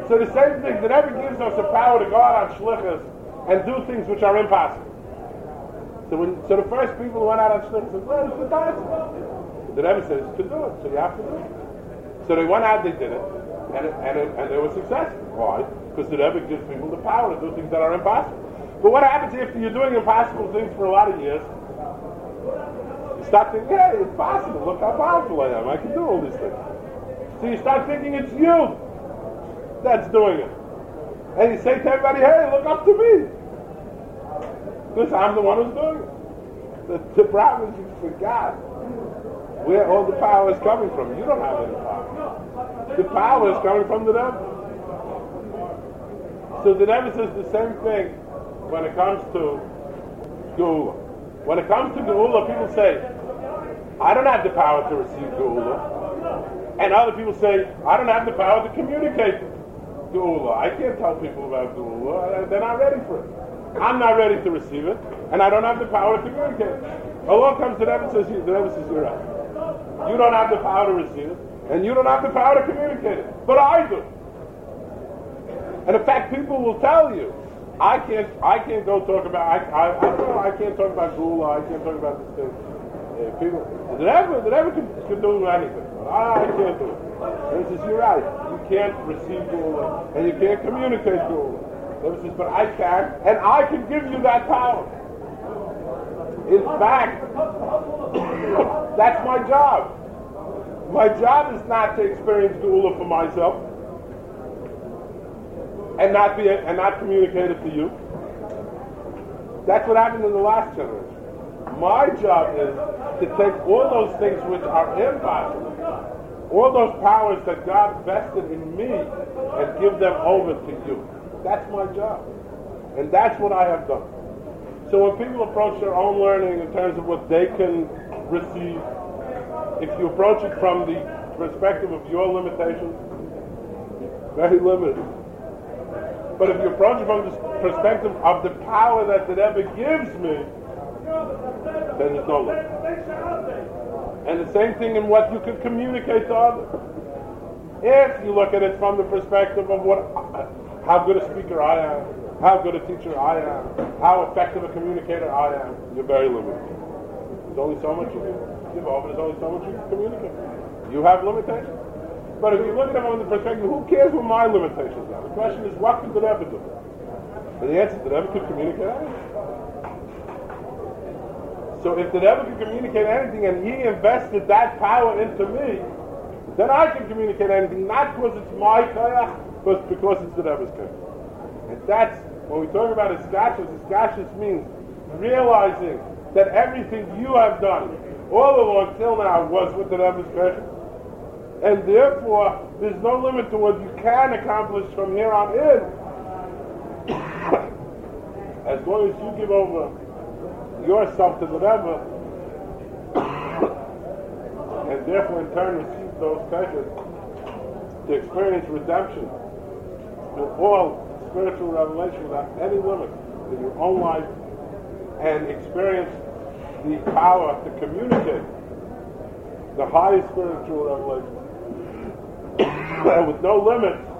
So the same thing, the Rebbe gives us the power to go out on shlichus and do things which are impossible. So the first people who went out on shlichus said, well, it's impossible. The Rebbe says to do it, so you have to do it. So they went out, they did it, and they were successful. Why? Because the Rebbe gives people the power to do things that are impossible. But what happens if you're doing impossible things for a lot of years? You start thinking, hey, it's possible. Look how powerful I am. I can do all these things. So you start thinking it's you that's doing it. And you say to everybody, hey, look up to me. Because I'm the one who's doing it. The problem is you forgot where all the power is coming from. You don't have any power. The power is coming from the Rebbe. So the Rebbe says the same thing when it comes to Geula. When it comes to Geula, people say, I don't have the power to receive Geula. And other people say, I don't have the power to communicate Geula. I can't tell people about Geula. They're not ready for it. I'm not ready to receive it, and I don't have the power to communicate it. Along comes the Rebbe says, you're right. You don't have the power to receive it, and you don't have the power to communicate it. But I do. And in fact, people will tell you, I can't go talk about, I can't talk about Geula, I can't talk about this thing. People, the Rebbe can do anything. I can't do it. And he says, you're right. You can't receive Geula, and you can't communicate Geula. The Rebbe says, but I can, and I can give you that power. In fact, that's my job. My job is not to experience Geula for myself and not communicate it to you. That's what happened in the last generation. My job is to take all those things which are impossible, all those powers that God vested in me, and give them over to you. That's my job. And that's what I have done. So when people approach their own learning in terms of what they can receive, if you approach it from the perspective of your limitations, very limited. But if you approach it from the perspective of the power that the Rebbe gives me, then there's no limit. And the same thing in what you can communicate to others. If you look at it from the perspective of how good a speaker I am, how good a teacher I am, how effective a communicator I am, you're very limited. There's only so much you can give over, there's only so much you can communicate. You have limitations. But if you look at it from the perspective, who cares what my limitations are? The question is, what could the Rebbe do? And the answer is, the Rebbe could communicate anything. So if the Rebbe could communicate anything and he invested that power into me, then I can communicate anything, not because it's my koyach, but because it's the Rebbe's koyach. And that's, when we talk about iskashus means realizing that everything you have done all along till now was with the Rebbe's koyach. And therefore, there's no limit to what you can accomplish from here on in. As long as you give over yourself to the Rebbe, and therefore in turn receive those pleasures to experience redemption through all spiritual revelation without any limit in your own life, and experience the power to communicate the highest spiritual revelation with no limits